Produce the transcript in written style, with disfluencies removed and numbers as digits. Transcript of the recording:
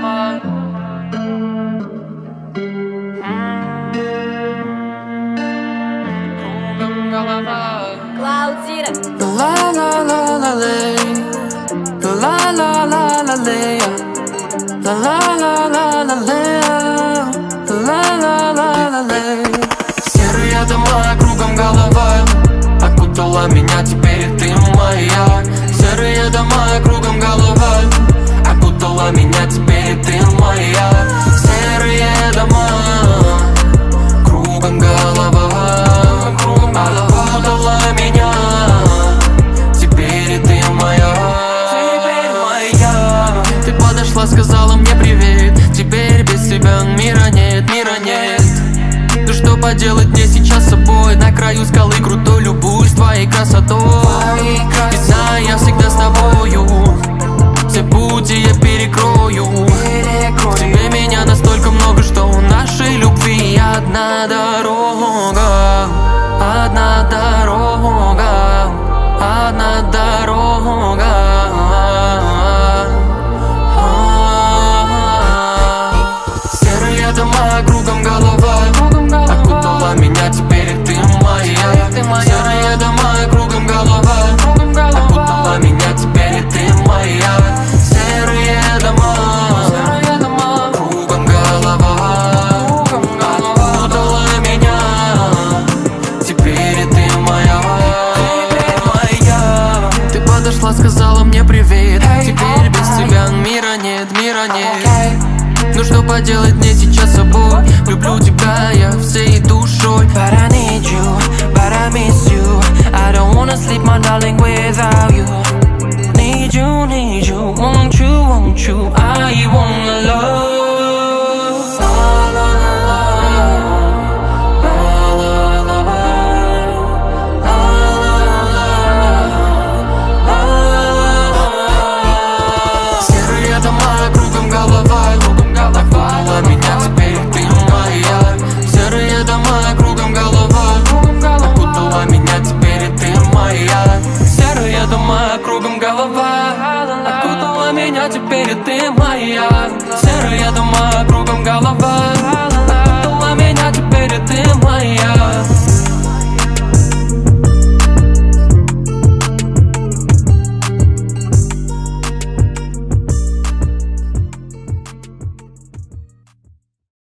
дома. Кругом голова. Ла-ла-ла-ла-лей, ла-ла-ла-ла-лей, ла-ла-ла-ла-лей, ла-ла-ла-ла-лей. Серые дома, кругом голова. Окутала меня, теперь ты моя. Серые дома, кругом голова. Окутала меня, теперь ты моя. Серые дома, кругом голова. Окутала меня, теперь ты моя. Теперь моя. Ты подошла, сказала мне привет. Теперь без тебя мира нет, мира нет. Ну что поделать мне сейчас с собой? На краю скалы крутой, любуюсь твоей красотой. И знаю, я всегда с тобою. Все пути я перекрою. В тебе меня настолько много, что у нашей любви одна дорога. Одна дорога. Одна дорога. Серые дома, кругом голова. Окутала меня, теперь ты моя. Серые дома, кругом голова. Окутала меня, теперь ты моя. Серые дома, кругом голова. Окутала меня, теперь ты моя. Ты подошла, сказала мне привет. Теперь без тебя мира нет, мира нет. Ну что поделать мне сейчас с собой? Люблю тебя я всей душой. But I need you, but I miss you. I don't wanna sleep, my darling, without you. Need you, won't you, won't you?